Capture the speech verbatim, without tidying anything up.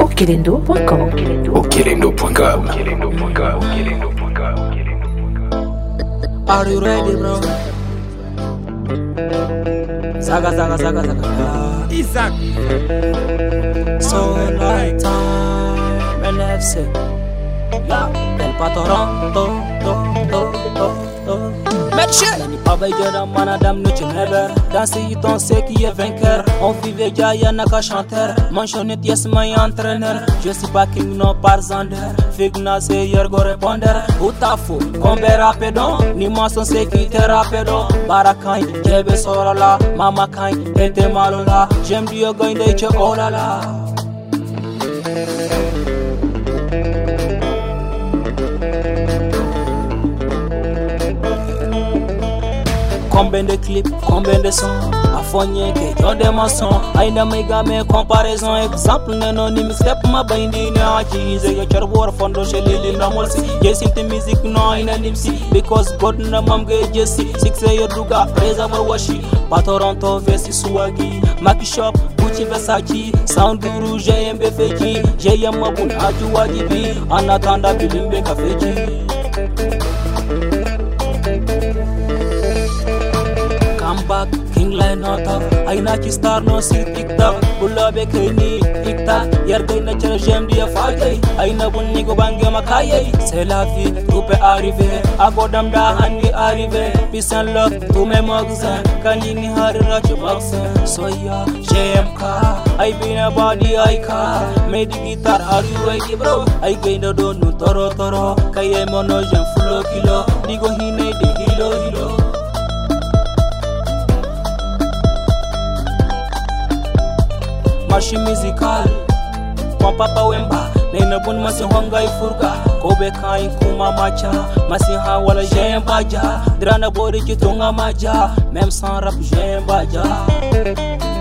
Okelendo point com. Okelendo point com. Are you ready, bro? Saga, saga, saga, saga. Isaac. So night time, N F C. Yeah, del patron, to, to, to, to, to. Ni pavai jada manadam no chenebe. Danser y ton sait qui est vainqueur. On vivait déjà y'a n'a qu'à chanteur. Manchonnet yes my entraîneur. Je suis pas king non par zander. Figna c'est hier go répondeur. Outafo, combe rapidon. Ni maçon c'est qui te rapidon. Barakai, jebe sorala. Mama kai, ete malola. J'aime Dieu gagne de che oh la la. Combien de clips, combien de sons, à fogner que j'en des maçons. Aïna méga mes comparaisons, exemple anonyme, step ma bindi na cheese. Ya charbor fondo chez les normal si. Yes into music no inanim si. Because God na mam ge jesi. Six year duga, preza mar washi. Patoronto vesti swagi. Maki shop, Gucci Versace. Sound guru J M B Fiji. J M mabun aju wajibi. Anatanda bilimbe kafeji. Back, king line not up. I not star no see TikTok. Bulla be kini TikTok. Yer gay na chara jem dia fagay. I na bun nigo bange makayay. C'est la vie, tout peut arriver. Agodam da handi arriver. Peace and love to me magazine. Kanini hari rach boxer. So yeah, J M K. I been a body I car. Made the guitar, are you ready, bro? I gain the don no toro toro. Kaye mono jem full kilo. Digo hine de hilo hilo. Marche musical, mon papa wemba, nena bun masi honga ifurga, kobe kai kuma macha, masi ha wala jem baja, drana bori kitunga maja, même sans rap jem baja.